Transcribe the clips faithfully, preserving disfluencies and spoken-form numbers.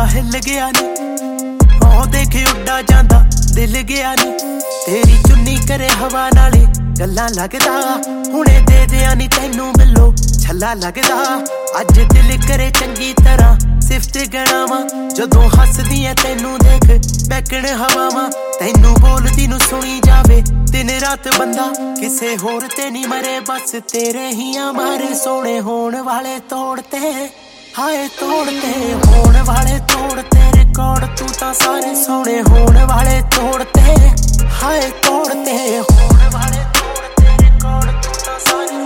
हिल गया नी ओ देखे उड्डा जांदा दिल गया नी तेरी चुन्नी करे हवा नाले गल्लां लगदा हुणे दे दिया नी तैनू मिलो छल्ला लगदा अज दिल करे चंगी तरह सिफत गणावां जदों हसदी ऐ तैनू देख बैकण हवावां तैनू बोलदी नू सुनी जावे दिन रात बंदा किसे होर ते नी मरे बस तेरे ही मारे सोने होण वाले तोड़ते हाय तोड़ते होण वाले तोड़ते रिकॉर्ड तू तां सारे सोने होण वाले तोड़ते हाय तोड़ते होण वाले तोड़ते रिकॉर्ड तू तां सारे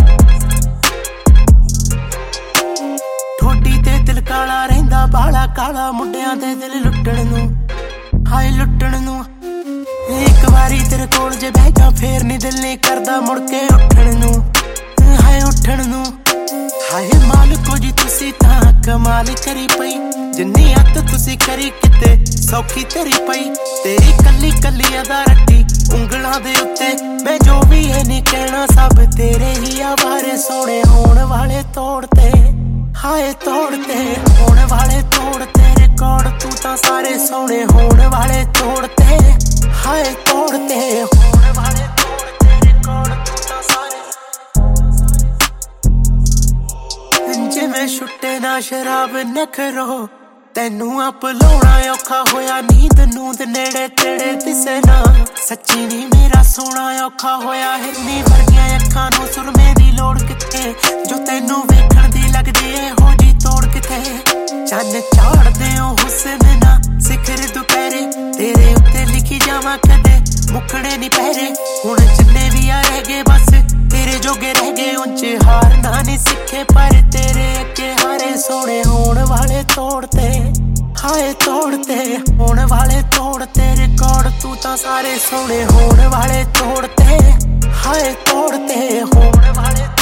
ठोडी ते दिल काला रहिंदा बाला काला मुंडियां दे दिल लुट्टण नू हाय लुट्टण नू एक वारी तेरे कोल जे बह जा फेर नी दिल नहीं करदा मुड़ के उठण नू हाय उठण नू हाय मालिको जी तुसी तां कमाल करी पई जिन्नी हद तुसी करी किते सौखी तेरी पई तेरी कली कली अदा रट्टी उंगलां दे उत्ते मैं जो भी है नी कहना सब तेरे ही आवारे सोने होण वाले तोड़ते हाय तोड़ते होण वाले तोड़ते रिकॉर्ड तू तां सारे सोने होण वाले तोड़ते हाय तोड़ते होण वाले तोड़ते रिकॉर्ड तू तां सारे जिवें छुट्टे ना शराब नखरो तैनू आप लाउणा औखा होया नींद नूंद नेड़े तेड़े दिसे ना सच्ची नी मेरा सोना औखा होया हिरनी वर्गियां अखां नू सुरमे दी लोड़ किथे जो तैनू वेखण दी लगदी ऐ हो जी तोड़ किथे चन्न चाड़दे ओ हुस्न ना सिखर दुपहरे तेरे उत्ते लिखी जावां कदे मुकणे नी पहरे हुण जिन्ने भी आ रह गए बस तेरे जोगे रह गए उंच हार ना नी सिखे पर तेरे अगे हारे सोने होण वाले तोड़ते हाय तोड़ते होण वाले तोड़ते रिकॉर्ड तू तां सारे सोने होण वाले तोड़ते हाय तोड़ते होण वाले